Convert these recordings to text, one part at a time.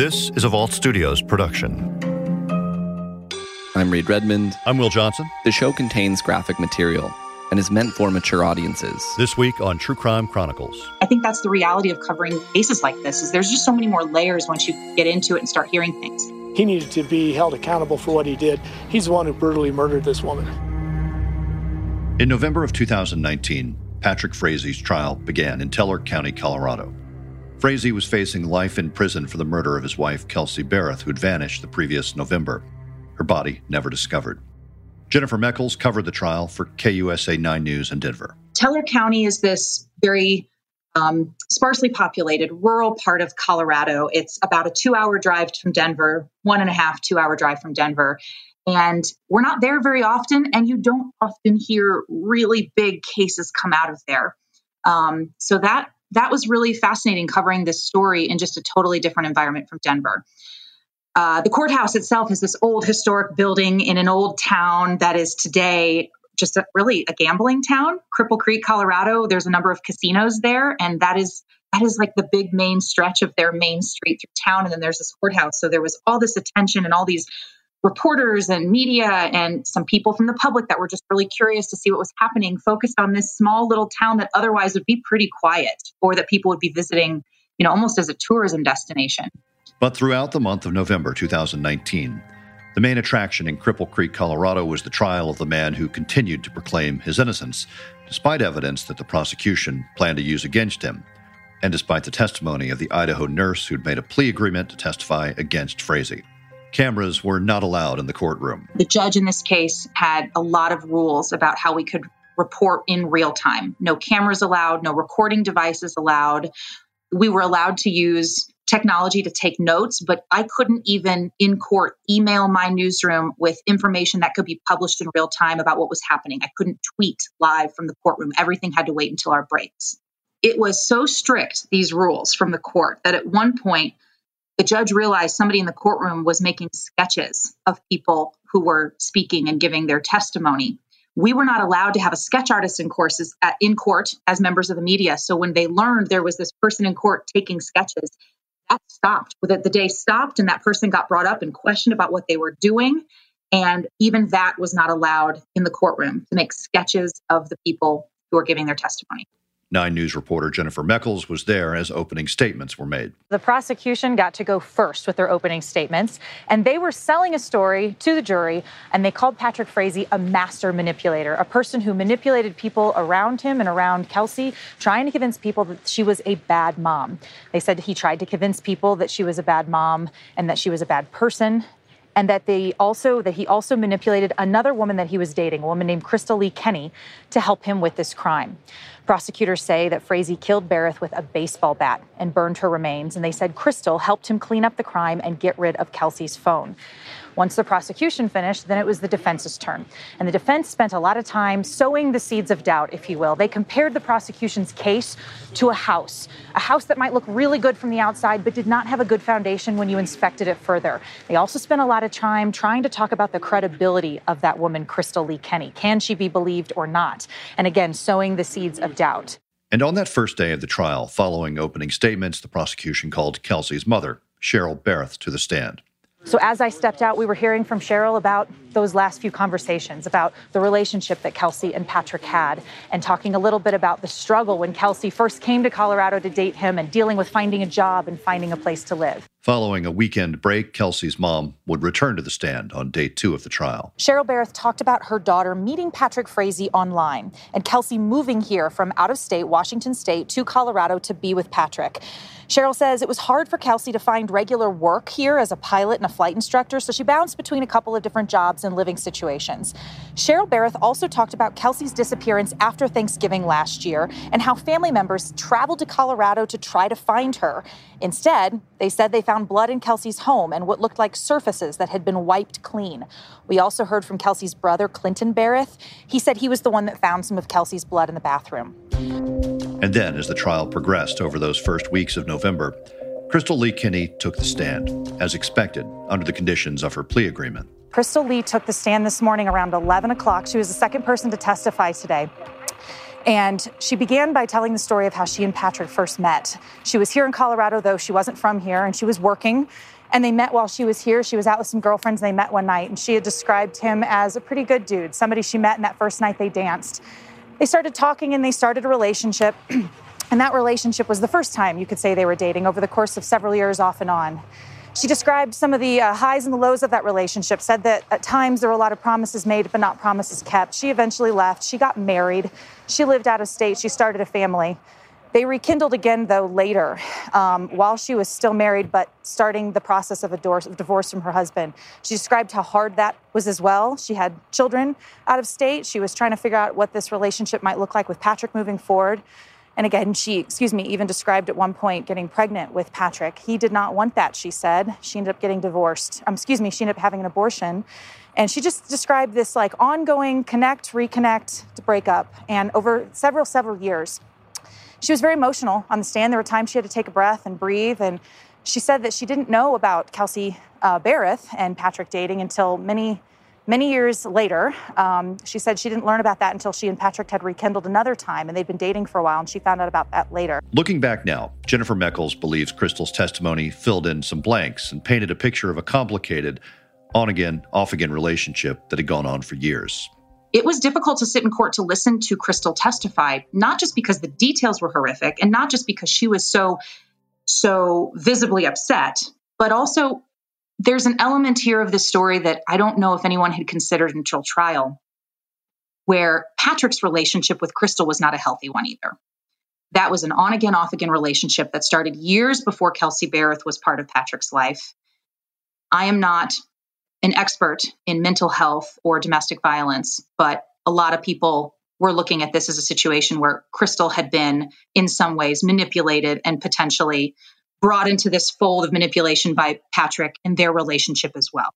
This is a Vault Studios production. I'm Reed Redmond. I'm Will Johnson. The show contains graphic material and is meant for mature audiences. This week on True Crime Chronicles. I think that's the reality of covering cases like this, is there's just so many more layers once you get into it and start hearing things. He needed to be held accountable for what he did. He's the one who brutally murdered this woman. In November of 2019, Patrick Frazie's trial began in Teller County, Colorado. Frazie was facing life in prison for the murder of his wife, Kelsey Barrett, who'd vanished the previous November. Her body never discovered. Jennifer Meckles covered the trial for KUSA 9 News in Denver. Teller County is this very sparsely populated rural part of Colorado. It's about a 2-hour drive from Denver, 1.5-2-hour drive from Denver. And we're not there very often, and you don't often hear really big cases come out of there. So that was really fascinating, covering this story in just a totally different environment from Denver. The courthouse itself is this old historic building in an old town that is today just really a gambling town, Cripple Creek, Colorado. There's a number of casinos there, and that is like the big main stretch of their main street through town. And then there's this courthouse. So there was all this attention and all these reporters and media and some people from the public that were just really curious to see what was happening, focused on this small little town that otherwise would be pretty quiet, or that people would be visiting, almost as a tourism destination. But throughout the month of November 2019, the main attraction in Cripple Creek, Colorado, was the trial of the man who continued to proclaim his innocence, despite evidence that the prosecution planned to use against him, and despite the testimony of the Idaho nurse who'd made a plea agreement to testify against Frazie. Cameras were not allowed in the courtroom. The judge in this case had a lot of rules about how we could report in real time. No cameras allowed, no recording devices allowed. We were allowed to use technology to take notes, but I couldn't even in court email my newsroom with information that could be published in real time about what was happening. I couldn't tweet live from the courtroom. Everything had to wait until our breaks. It was so strict, these rules from the court, that at one point, the judge realized somebody in the courtroom was making sketches of people who were speaking and giving their testimony. We were not allowed to have a sketch artist in court as members of the media. So when they learned there was this person in court taking sketches, that stopped. The day stopped, and that person got brought up and questioned about what they were doing. And even that was not allowed in the courtroom, to make sketches of the people who were giving their testimony. 9 News reporter Jennifer Meckles was there as opening statements were made. The prosecution got to go first with their opening statements, and they were selling a story to the jury, and they called Patrick Frazie a master manipulator, a person who manipulated people around him and around Kelsey, trying to convince people that she was a bad mom. They said he tried to convince people that she was a bad mom and that she was a bad person, and that he also manipulated another woman that he was dating, a woman named Crystal Lee Kenny, to help him with this crime. Prosecutors say that Frazie killed Barrett with a baseball bat and burned her remains, and they said Crystal helped him clean up the crime and get rid of Kelsey's phone. Once the prosecution finished, then it was the defense's turn. And the defense spent a lot of time sowing the seeds of doubt, if you will. They compared the prosecution's case to a house that might look really good from the outside, but did not have a good foundation when you inspected it further. They also spent a lot of time trying to talk about the credibility of that woman, Crystal Lee Kenny. Can she be believed or not? And again, sowing the seeds of doubt. And on that first day of the trial, following opening statements, the prosecution called Kelsey's mother, Cheryl Barrett, to the stand. So as I stepped out, we were hearing from Cheryl about those last few conversations, about the relationship that Kelsey and Patrick had, and talking a little bit about the struggle when Kelsey first came to Colorado to date him and dealing with finding a job and finding a place to live. Following a weekend break, Kelsey's mom would return to the stand on day 2 of the trial. Cheryl Barrett talked about her daughter meeting Patrick Frazie online and Kelsey moving here from out of state, Washington State, to Colorado to be with Patrick. Cheryl says it was hard for Kelsey to find regular work here as a pilot and a flight instructor, so she bounced between a couple of different jobs and living situations. Cheryl Barrett also talked about Kelsey's disappearance after Thanksgiving last year and how family members traveled to Colorado to try to find her. Instead, they said they found blood in Kelsey's home and what looked like surfaces that had been wiped clean. We also heard from Kelsey's brother, Clinton Barrett. He said he was the one that found some of Kelsey's blood in the bathroom. And then, as the trial progressed over those first weeks of November, Crystal Lee Kenny took the stand, as expected, under the conditions of her plea agreement. Crystal Lee took the stand this morning around 11 o'clock. She was the second person to testify today. And she began by telling the story of how she and Patrick first met. She was here in Colorado, though she wasn't from here, and she was working. And they met while she was here. She was out with some girlfriends, and they met one night. And she had described him as a pretty good dude, somebody she met, and that first night they danced. They started talking, and they started a relationship. And that relationship was the first time you could say they were dating over the course of several years off and on. She described some of the highs and the lows of that relationship, said that at times there were a lot of promises made, but not promises kept. She eventually left. She got married. She lived out of state. She started a family. They rekindled again, though, later, while she was still married, but starting the process of a divorce from her husband. She described how hard that was as well. She had children out of state. She was trying to figure out what this relationship might look like with Patrick moving forward. And again, she, even described at one point getting pregnant with Patrick. He did not want that, she said. She ended up getting divorced. She ended up having an abortion. And she just described this like ongoing connect, reconnect, to break up. And over several years, she was very emotional on the stand. There were times she had to take a breath and breathe. And she said that she didn't know about Kelsey Berreth and Patrick dating until many years later. She said she didn't learn about that until she and Patrick had rekindled another time, and they'd been dating for a while, and she found out about that later. Looking back now, Jennifer Meckles believes Crystal's testimony filled in some blanks and painted a picture of a complicated on-again, off-again relationship that had gone on for years. It was difficult to sit in court to listen to Crystal testify, not just because the details were horrific and not just because she was so visibly upset, but also there's an element here of this story that I don't know if anyone had considered until trial, where Patrick's relationship with Crystal was not a healthy one either. That was an on-again, off-again relationship that started years before Kelsey Berreth was part of Patrick's life. I am not an expert in mental health or domestic violence, but a lot of people were looking at this as a situation where Crystal had been in some ways manipulated and potentially brought into this fold of manipulation by Patrick in their relationship as well.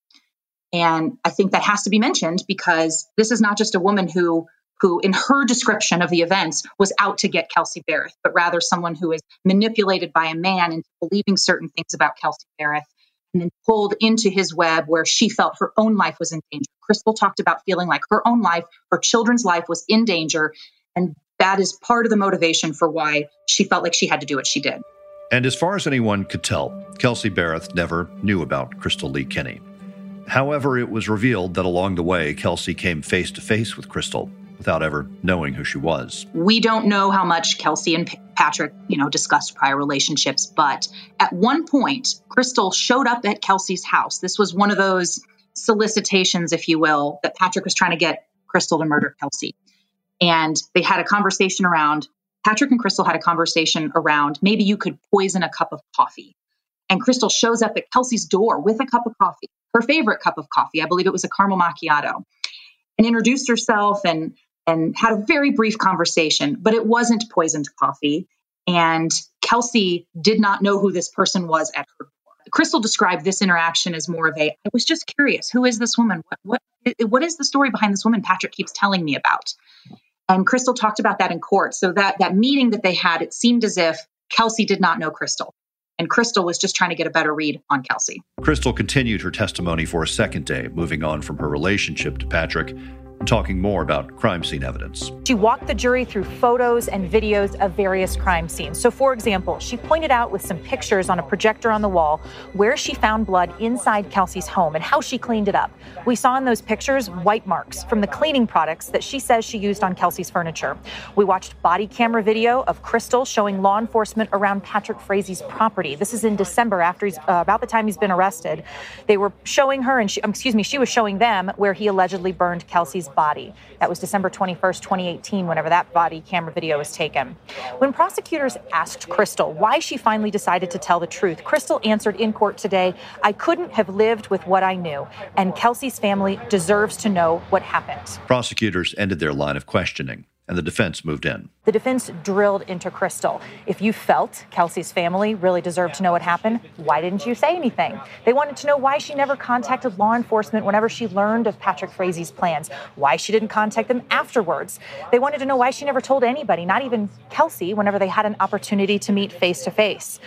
And I think that has to be mentioned because this is not just a woman who in her description of the events was out to get Kelsey Berreth, but rather someone who is manipulated by a man into believing certain things about Kelsey Berreth and then pulled into his web where she felt her own life was in danger. Crystal talked about feeling like her own life, her children's life was in danger. And that is part of the motivation for why she felt like she had to do what she did. And as far as anyone could tell, Kelsey Berreth never knew about Crystal Lee Kinney. However, it was revealed that along the way, Kelsey came face to face with Crystal without ever knowing who she was. We don't know how much Kelsey and Patrick, discussed prior relationships, but at one point, Crystal showed up at Kelsey's house. This was one of those solicitations, if you will, that Patrick was trying to get Crystal to murder Kelsey. And they had a conversation around Patrick and Crystal had a conversation around maybe you could poison a cup of coffee. And Crystal shows up at Kelsey's door with a cup of coffee, her favorite cup of coffee. I believe it was a caramel macchiato, and introduced herself and had a very brief conversation, but it wasn't poisoned coffee. And Kelsey did not know who this person was at her door. Crystal described this interaction as more of I was just curious, who is this woman? What is the story behind this woman Patrick keeps telling me about? And Crystal talked about that in court. So that meeting that they had, it seemed as if Kelsey did not know Crystal. And Crystal was just trying to get a better read on Kelsey. Crystal continued her testimony for a second day, moving on from her relationship to Patrick and talking more about crime scene evidence. She walked the jury through photos and videos of various crime scenes. So, for example, she pointed out with some pictures on a projector on the wall where she found blood inside Kelsey's home and how she cleaned it up. We saw in those pictures white marks from the cleaning products that she says she used on Kelsey's furniture. We watched body camera video of Crystal showing law enforcement around Patrick Frazie's property. This is in December, after about the time he's been arrested. They were showing her, and she was showing them where he allegedly burned Kelsey's body. That was December 21st, 2018, whenever that body camera video was taken. When prosecutors asked Crystal why she finally decided to tell the truth, Crystal answered in court today, "I couldn't have lived with what I knew, and Kelsey's family deserves to know what happened." Prosecutors ended their line of questioning, and the defense moved in. The defense drilled into Crystal. If you felt Kelsey's family really deserved to know what happened, why didn't you say anything? They wanted to know why she never contacted law enforcement whenever she learned of Patrick Frazie's plans, why she didn't contact them afterwards. They wanted to know why she never told anybody, not even Kelsey, whenever they had an opportunity to meet face to face.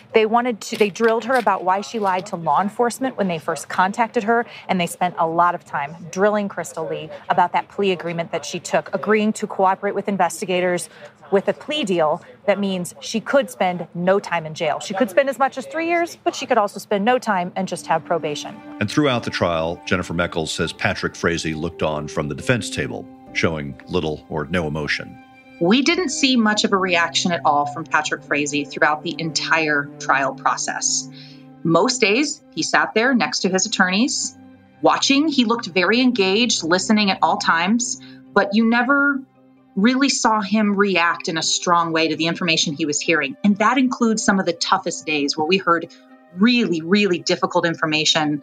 They drilled her about why she lied to law enforcement when they first contacted her, and they spent a lot of time drilling Crystal Lee about that plea agreement that she took, agreeing to cooperate with investigators with a plea deal that means she could spend no time in jail. She could spend as much as 3 years, but she could also spend no time and just have probation. And throughout the trial, Jennifer Meckles says Patrick Frazee looked on from the defense table, showing little or no emotion. We didn't see much of a reaction at all from Patrick Frazee throughout the entire trial process. Most days, he sat there next to his attorneys, watching. He looked very engaged, listening at all times, but you never really saw him react in a strong way to the information he was hearing. And that includes some of the toughest days where we heard really, really difficult information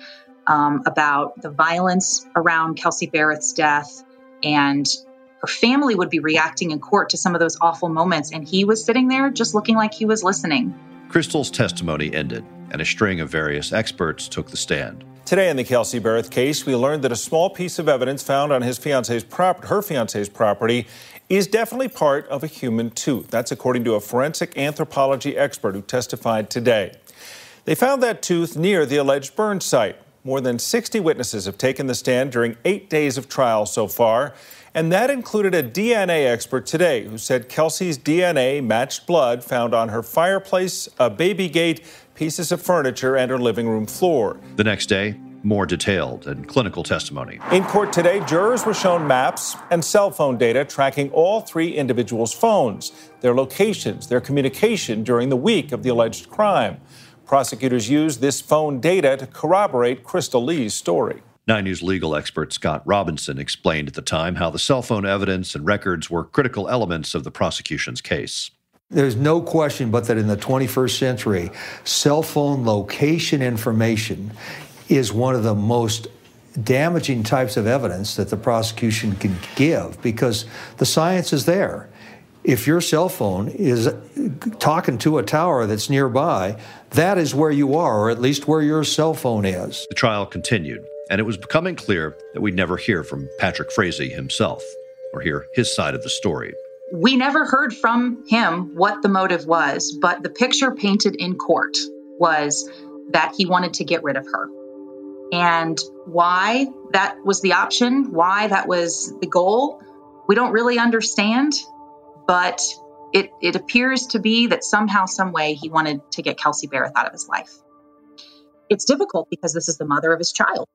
about the violence around Kelsey Barrett's death, and her family would be reacting in court to some of those awful moments. And he was sitting there just looking like he was listening. Crystal's testimony ended, and a string of various experts took the stand. Today in the Kelsey Barrett case, we learned that a small piece of evidence found on her fiance's property is definitely part of a human tooth. That's according to a forensic anthropology expert who testified today. They found that tooth near the alleged burn site. More than 60 witnesses have taken the stand during 8 days of trial so far, and that included a DNA expert today who said Kelsey's DNA matched blood found on her fireplace, a baby gate, pieces of furniture, and her living room floor. The next day, more detailed and clinical testimony. In court today, jurors were shown maps and cell phone data tracking all three individuals' phones, their locations, their communication during the week of the alleged crime. Prosecutors used this phone data to corroborate Crystal Lee's story. 9 News legal expert Scott Robinson explained at the time how the cell phone evidence and records were critical elements of the prosecution's case. There's no question but that in the 21st century, cell phone location information is one of the most damaging types of evidence that the prosecution can give, because the science is there. If your cell phone is talking to a tower that's nearby, that is where you are, or at least where your cell phone is. The trial continued, and it was becoming clear that we'd never hear from Patrick Frazee himself or hear his side of the story. We never heard from him what the motive was, but the picture painted in court was that he wanted to get rid of her. And why that was the option, why that was the goal, we don't really understand, but it appears to be that somehow, some way, he wanted to get Kelsey Barrett out of his life. It's difficult because this is the mother of his child.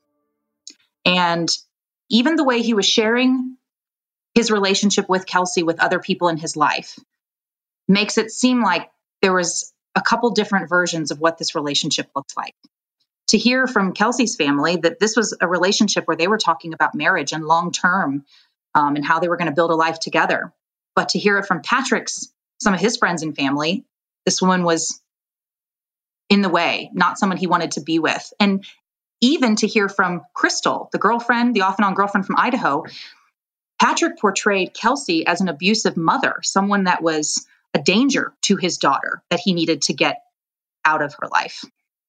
And even the way he was sharing his relationship with Kelsey with other people in his life makes it seem like there was a couple different versions of what this relationship looked like. To hear from Kelsey's family that this was a relationship where they were talking about marriage and long-term and how they were going to build a life together. But to hear it from some of his friends and family, this woman was in the way, not someone he wanted to be with. And even to hear from Crystal, the girlfriend, the off-and-on girlfriend from Idaho, Patrick portrayed Kelsey as an abusive mother, someone that was a danger to his daughter that he needed to get out of her life.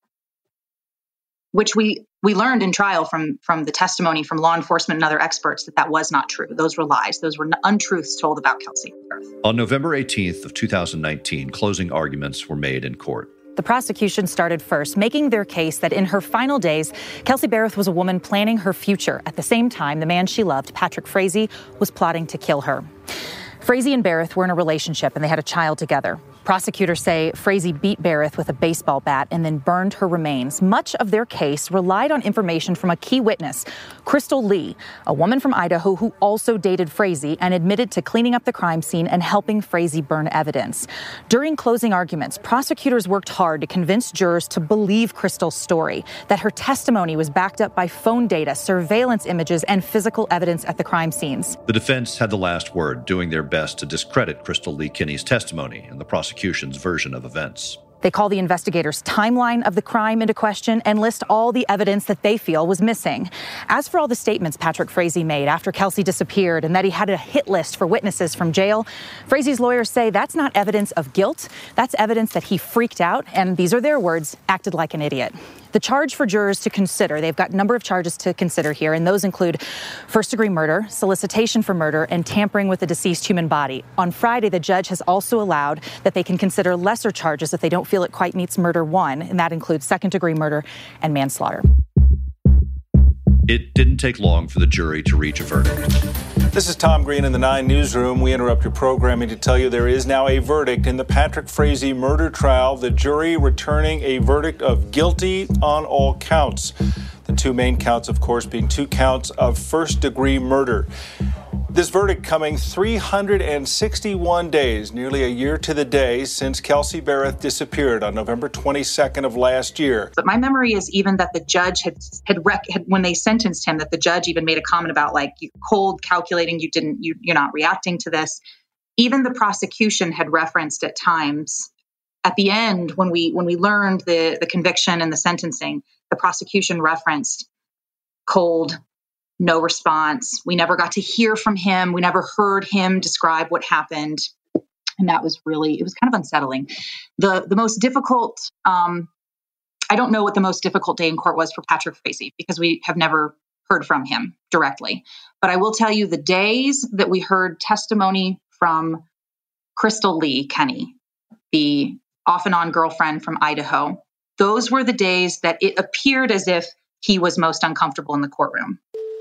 Which we learned in trial from the testimony from law enforcement and other experts that was not true. Those were lies. Those were untruths told about Kelsey. On November 18th of 2019, closing arguments were made in court. The prosecution started first, making their case that in her final days, Kelsey Barrett was a woman planning her future. At the same time, the man she loved, Patrick Frazee, was plotting to kill her. Frazee and Barrett were in a relationship and they had a child together. Prosecutors say Frazee beat Barrett with a baseball bat and then burned her remains. Much of their case relied on information from a key witness, Crystal Lee, a woman from Idaho who also dated Frazee and admitted to cleaning up the crime scene and helping Frazee burn evidence. During closing arguments, prosecutors worked hard to convince jurors to believe Crystal's story, that her testimony was backed up by phone data, surveillance images, and physical evidence at the crime scenes. The defense had the last word, doing their best to discredit Crystal Lee Kinney's testimony and the prosecution's version of events. They call the investigators' timeline of the crime into question and list all the evidence that they feel was missing. As for all the statements Patrick Frazee made after Kelsey disappeared and that he had a hit list for witnesses from jail, Frazee's lawyers say that's not evidence of guilt. That's evidence that he freaked out and, these are their words, acted like an idiot. The charge for jurors to consider, they've got a number of charges to consider here, and those include first-degree murder, solicitation for murder, and tampering with a deceased human body. On Friday, the judge has also allowed that they can consider lesser charges if they don't feel it quite meets murder one, and that includes second-degree murder and manslaughter. It didn't take long for the jury to reach a verdict. This is Tom Green in the 9 Newsroom. We interrupt your programming to tell you there is now a verdict in the Patrick Frazee murder trial. The jury returning a verdict of guilty on all counts. The 2 main counts, of course, being 2 counts of first-degree murder. This verdict coming 361 days, nearly a year to the day, since Kelsey Berreth disappeared on November 22nd of last year. But my memory is even that the judge had when they sentenced him, that the judge even made a comment about like cold calculating, you're not reacting to this. Even the prosecution had referenced at times at the end when we learned the conviction and the sentencing, the prosecution referenced cold, no response. We never got to hear from him. We never heard him describe what happened. And that was it was kind of unsettling. The most difficult, I don't know what the most difficult day in court was for Patrick Frazee because we have never heard from him directly. But I will tell you the days that we heard testimony from Crystal Lee Kenny, the off and on girlfriend from Idaho, those were the days that it appeared as if he was most uncomfortable in the courtroom.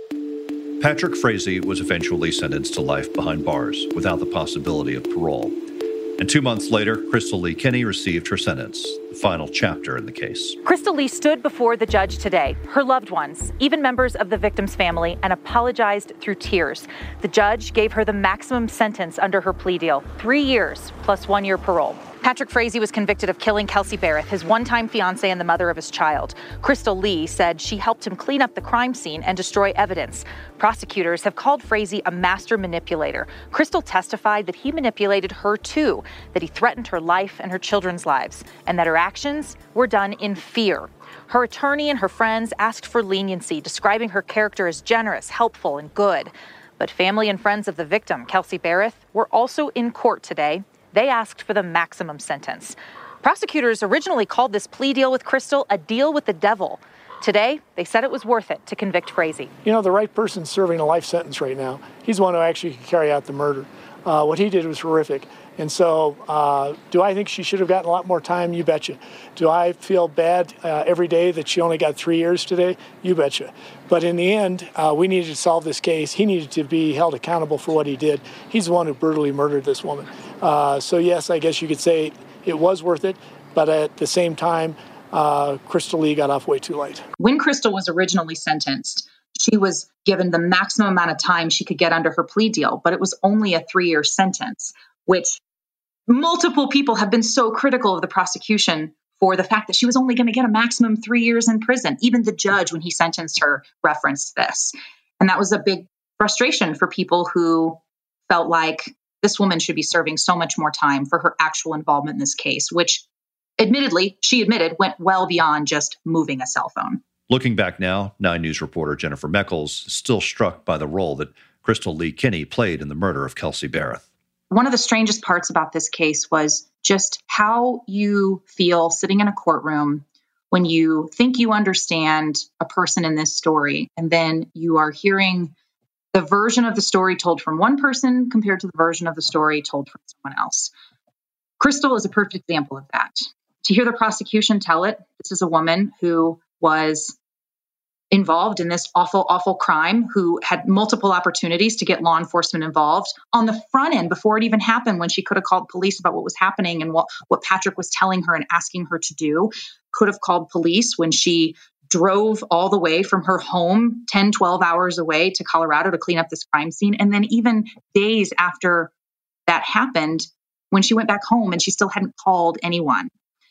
Patrick Frazee was eventually sentenced to life behind bars without the possibility of parole. And 2 months later, Crystal Lee Kenny received her sentence, the final chapter in the case. Crystal Lee stood before the judge today, her loved ones, even members of the victim's family, and apologized through tears. The judge gave her the maximum sentence under her plea deal, 3 years plus 1 year parole. Patrick Frazee was convicted of killing Kelsey Berreth, his one-time fiancée and the mother of his child. Crystal Lee said she helped him clean up the crime scene and destroy evidence. Prosecutors have called Frazee a master manipulator. Crystal testified that he manipulated her too, that he threatened her life and her children's lives, and that her actions were done in fear. Her attorney and her friends asked for leniency, describing her character as generous, helpful, and good. But family and friends of the victim, Kelsey Berreth, were also in court today. They asked for the maximum sentence. Prosecutors originally called this plea deal with Crystal a deal with the devil. Today, they said it was worth it to convict Frazee. You know, the right person's serving a life sentence right now. He's the one who actually can carry out the murder. What he did was horrific. And so do I think she should have gotten a lot more time? You betcha. Do I feel bad every day that she only got 3 years today? You betcha. But in the end, we needed to solve this case. He needed to be held accountable for what he did. He's the one who brutally murdered this woman. So yes, I guess you could say it was worth it. But at the same time, Crystal Lee got off way too late. When Crystal was originally sentenced, she was given the maximum amount of time she could get under her plea deal, but it was only a 3-year sentence, which multiple people have been so critical of the prosecution for the fact that she was only going to get a maximum 3 years in prison. Even the judge, when he sentenced her, referenced this. And that was a big frustration for people who felt like this woman should be serving so much more time for her actual involvement in this case, which admittedly, she admitted, went well beyond just moving a cell phone. Looking back now, 9 News reporter Jennifer Meckles is still struck by the role that Crystal Lee Kenny played in the murder of Kelsey Berreth. One of the strangest parts about this case was just how you feel sitting in a courtroom when you think you understand a person in this story, and then you are hearing the version of the story told from one person compared to the version of the story told from someone else. Crystal is a perfect example of that. To hear the prosecution tell it, this is a woman who was involved in this awful, awful crime, who had multiple opportunities to get law enforcement involved on the front end before it even happened, when she could have called police about what was happening and what Patrick was telling her and asking her to do, could have called police when she drove all the way from her home 10, 12 hours away to Colorado to clean up this crime scene. And then even days after that happened, when she went back home and she still hadn't called anyone.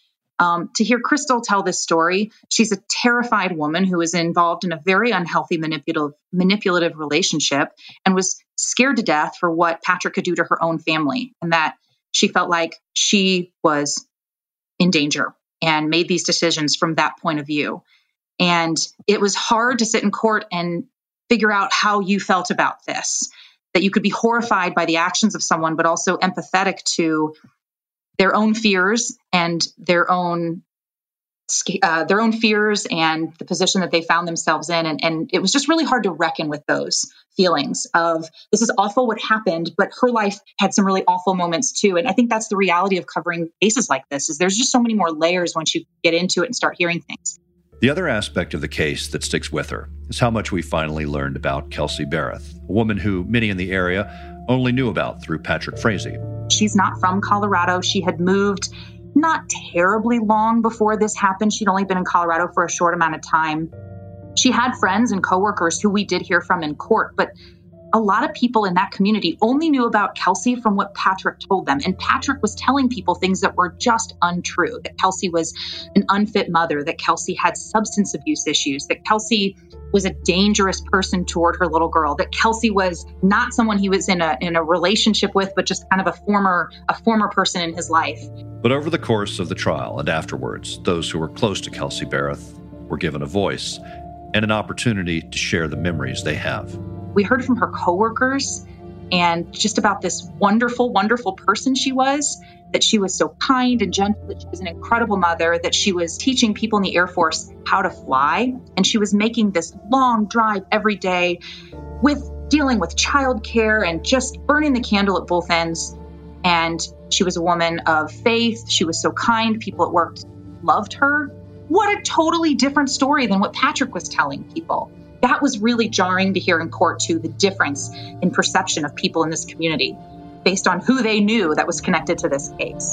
To hear Crystal tell this story, she's a terrified woman who was involved in a very unhealthy manipulative relationship and was scared to death for what Patrick could do to her own family, and that she felt like she was in danger and made these decisions from that point of view. And it was hard to sit in court and figure out how you felt about this, that you could be horrified by the actions of someone, but also empathetic to their own fears and their own their own fears and the position that they found themselves in. And it was just really hard to reckon with those feelings of, this is awful what happened, but her life had some really awful moments too. And I think that's the reality of covering cases like this, is there's just so many more layers once you get into it and start hearing things. The other aspect of the case that sticks with her is how much we finally learned about Kelsey Berreth, a woman who many in the area only knew about through Patrick Frazee. She's not from Colorado. She had moved not terribly long before this happened. She'd only been in Colorado for a short amount of time. She had friends and coworkers who we did hear from in court, but a lot of people in that community only knew about Kelsey from what Patrick told them. And Patrick was telling people things that were just untrue, that Kelsey was an unfit mother, that Kelsey had substance abuse issues, that Kelsey was a dangerous person toward her little girl, that Kelsey was not someone he was in a relationship with, but just kind of a former person in his life. But over the course of the trial and afterwards, those who were close to Kelsey Berreth were given a voice and an opportunity to share the memories they have. We heard from her coworkers and just about this wonderful, wonderful person she was, that she was so kind and gentle, that she was an incredible mother, that she was teaching people in the Air Force how to fly. And she was making this long drive every day with dealing with childcare and just burning the candle at both ends. And she was a woman of faith. She was so kind. People at work loved her. What a totally different story than what Patrick was telling people. That was really jarring to hear in court, too, the difference in perception of people in this community based on who they knew that was connected to this case.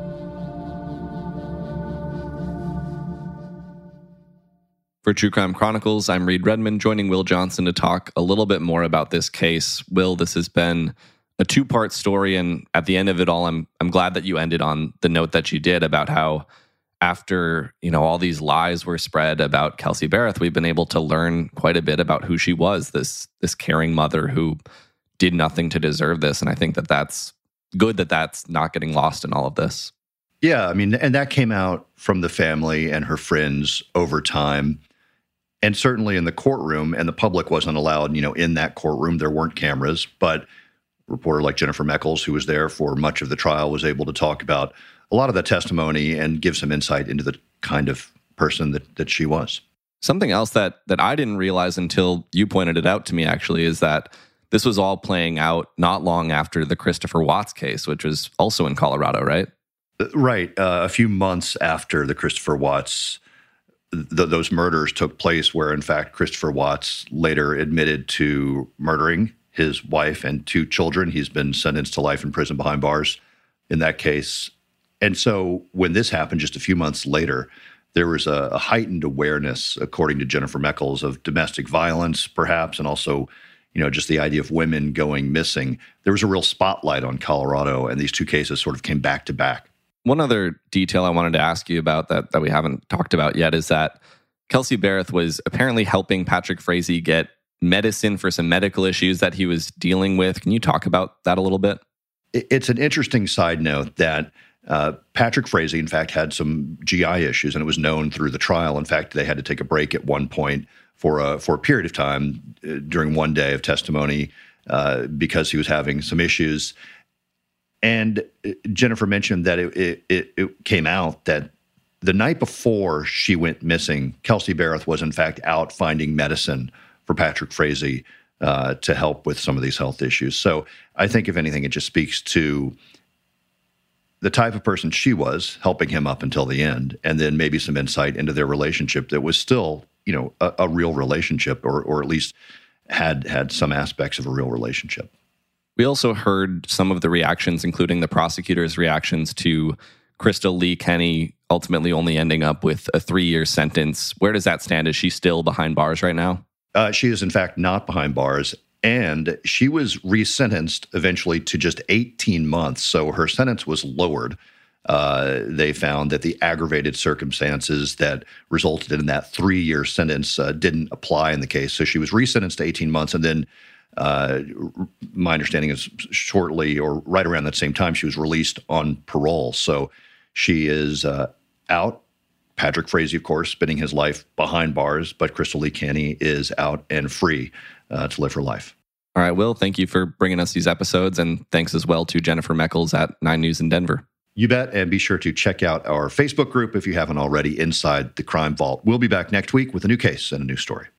For True Crime Chronicles, I'm Reed Redmond, joining Will Johnson to talk a little bit more about this case. Will, this has been a two-part story, and at the end of it all, I'm glad that you ended on the note that you did about how after, all these lies were spread about Kelsey Berreth, we've been able to learn quite a bit about who she was, this caring mother who did nothing to deserve this. And I think that that's good that that's not getting lost in all of this. Yeah, and that came out from the family and her friends over time. And certainly in the courtroom, and the public wasn't allowed, in that courtroom. There weren't cameras, but a reporter like Jennifer Meckles, who was there for much of the trial, was able to talk about a lot of the testimony and give some insight into the kind of person that she was. Something else that I didn't realize until you pointed it out to me, actually, is that this was all playing out not long after the Christopher Watts case, which was also in Colorado, right? Right. A few months after the Christopher Watts, those murders took place, where, in fact, Christopher Watts later admitted to murdering his wife and 2 children. He's been sentenced to life in prison behind bars in that case. And so when this happened just a few months later, there was a heightened awareness, according to Jennifer Meckles, of domestic violence, perhaps, and also, just the idea of women going missing. There was a real spotlight on Colorado, and these 2 cases sort of came back to back. One other detail I wanted to ask you about that we haven't talked about yet is that Kelsey Berreth was apparently helping Patrick Frazee get medicine for some medical issues that he was dealing with. Can you talk about that a little bit? It's an interesting side note that Patrick Frazee, in fact, had some GI issues, and it was known through the trial. In fact, they had to take a break at one point for a period of time during one day of testimony because he was having some issues. And Jennifer mentioned that it came out that the night before she went missing, Kelsey Berreth was, in fact, out finding medicine for Patrick Frazee to help with some of these health issues. So I think, if anything, it just speaks to the type of person she was, helping him up until the end, and then maybe some insight into their relationship that was still, a real relationship, or at least had some aspects of a real relationship. We also heard some of the reactions, including the prosecutor's reactions to Crystal Lee Kenny ultimately only ending up with a 3-year sentence. Where does that stand? Is she still behind bars right now? She is, in fact, not behind bars. And she was resentenced eventually to just 18 months. So her sentence was lowered. They found that the aggravated circumstances that resulted in that 3-year sentence didn't apply in the case. So she was resentenced to 18 months. And then my understanding is shortly or right around that same time, she was released on parole. So she is out. Patrick Frazee, of course, spending his life behind bars, but Crystal Lee Kenny is out and free to live her life. All right, Will, thank you for bringing us these episodes, and thanks as well to Jennifer Meckles at 9 News in Denver. You bet. And be sure to check out our Facebook group if you haven't already, Inside the Crime Vault. We'll be back next week with a new case and a new story.